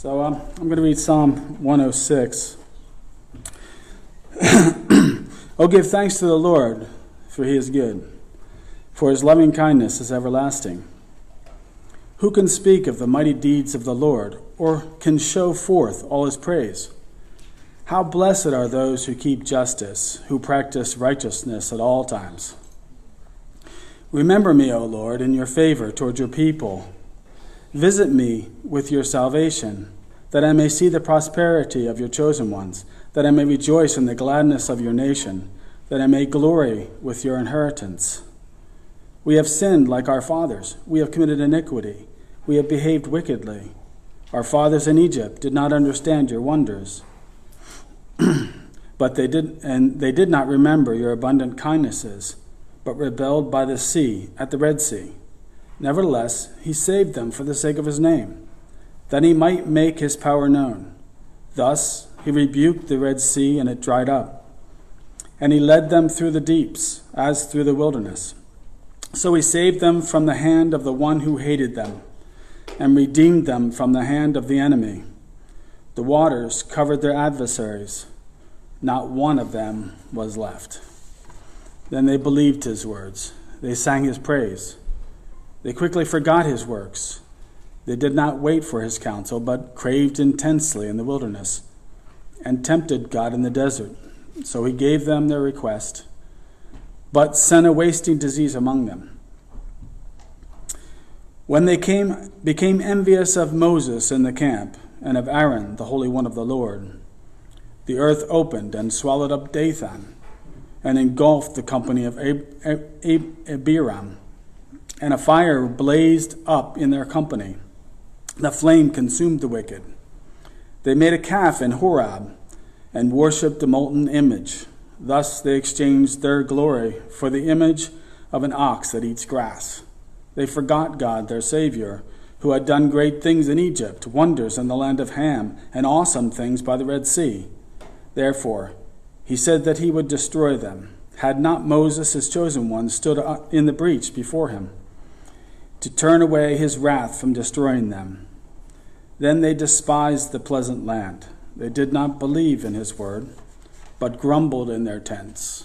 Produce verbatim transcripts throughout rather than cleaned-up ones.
So um, I'm going to read Psalm one oh six. Oh, give thanks to the Lord, for he is good, for his loving kindness is everlasting. Who can speak of the mighty deeds of the Lord, or can show forth all his praise? How blessed are those who keep justice, who practice righteousness at all times. Remember me, O Lord, in your favor toward your people. Visit me with your salvation, that I may see the prosperity of your chosen ones, that I may rejoice in the gladness of your nation, that I may glory with your inheritance. We have sinned like our fathers. We have committed iniquity. We have behaved wickedly. Our fathers in Egypt did not understand your wonders, but they did, and they did not remember your abundant kindnesses, but rebelled by the sea at the Red Sea. Nevertheless, he saved them for the sake of his name, that he might make his power known. Thus he rebuked the Red Sea, and it dried up. And he led them through the deeps, as through the wilderness. So he saved them from the hand of the one who hated them, and redeemed them from the hand of the enemy. The waters covered their adversaries. Not one of them was left. Then they believed his words. They sang his praise. They quickly forgot his works. They did not wait for his counsel, but craved intensely in the wilderness, and tempted God in the desert. So he gave them their request, but sent a wasting disease among them. When they came, became envious of Moses in the camp, and of Aaron, the Holy One of the Lord, the earth opened and swallowed up Dathan, and engulfed the company of Ab- Ab- Ab- Abiram. And a fire blazed up in their company. The flame consumed the wicked. They made a calf in Horeb and worshipped a molten image. Thus they exchanged their glory for the image of an ox that eats grass. They forgot God, their Savior, who had done great things in Egypt, wonders in the land of Ham, and awesome things by the Red Sea. Therefore, he said that he would destroy them, had not Moses, his chosen one, stood in the breach before him, to turn away his wrath from destroying them. Then they despised the pleasant land. They did not believe in his word, but grumbled in their tents.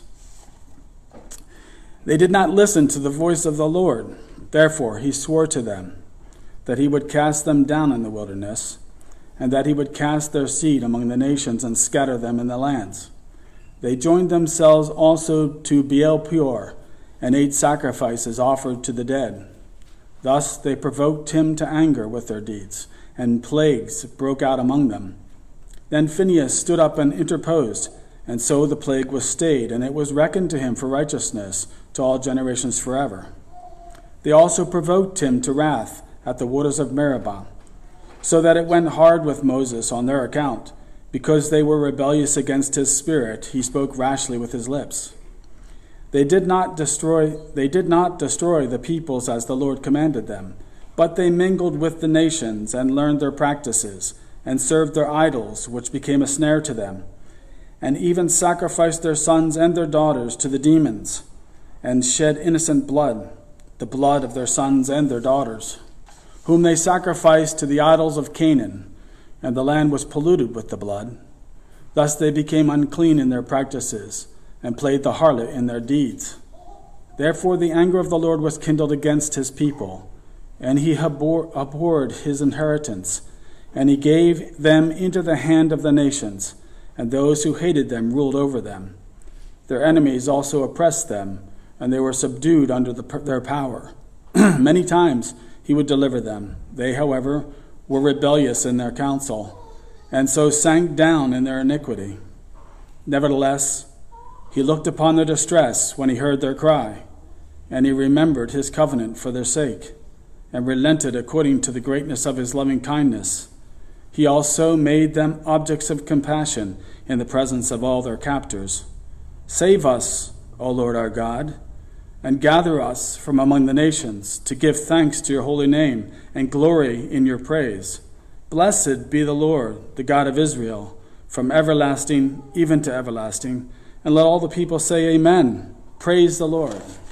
They did not listen to the voice of the Lord. Therefore he swore to them that he would cast them down in the wilderness, and that he would cast their seed among the nations and scatter them in the lands. They joined themselves also to Baal Peor, and ate sacrifices offered to the dead. Thus they provoked him to anger with their deeds, and plagues broke out among them. Then Phinehas stood up and interposed, and so the plague was stayed, and it was reckoned to him for righteousness to all generations forever. They also provoked him to wrath at the waters of Meribah, so that it went hard with Moses on their account. Because they were rebellious against his spirit, he spoke rashly with his lips. They did not destroy they did not destroy the peoples as the Lord commanded them, but they mingled with the nations and learned their practices, and served their idols, which became a snare to them, and even sacrificed their sons and their daughters to the demons, and shed innocent blood, the blood of their sons and their daughters, whom they sacrificed to the idols of Canaan, and the land was polluted with the blood. Thus they became unclean in their practices, and played the harlot in their deeds. Therefore the anger of the Lord was kindled against his people, and he abhor- abhorred his inheritance, and he gave them into the hand of the nations, and those who hated them ruled over them. Their enemies also oppressed them, and they were subdued under the, their power. Many times he would deliver them. They, however, were rebellious in their counsel, and so sank down in their iniquity. Nevertheless, he looked upon their distress when he heard their cry, and he remembered his covenant for their sake, and relented according to the greatness of his loving kindness. He also made them objects of compassion in the presence of all their captors. Save us, O Lord our God, and gather us from among the nations, to give thanks to your holy name and glory in your praise. Blessed be the Lord, the God of Israel, from everlasting even to everlasting. And let all the people say amen. Praise the Lord.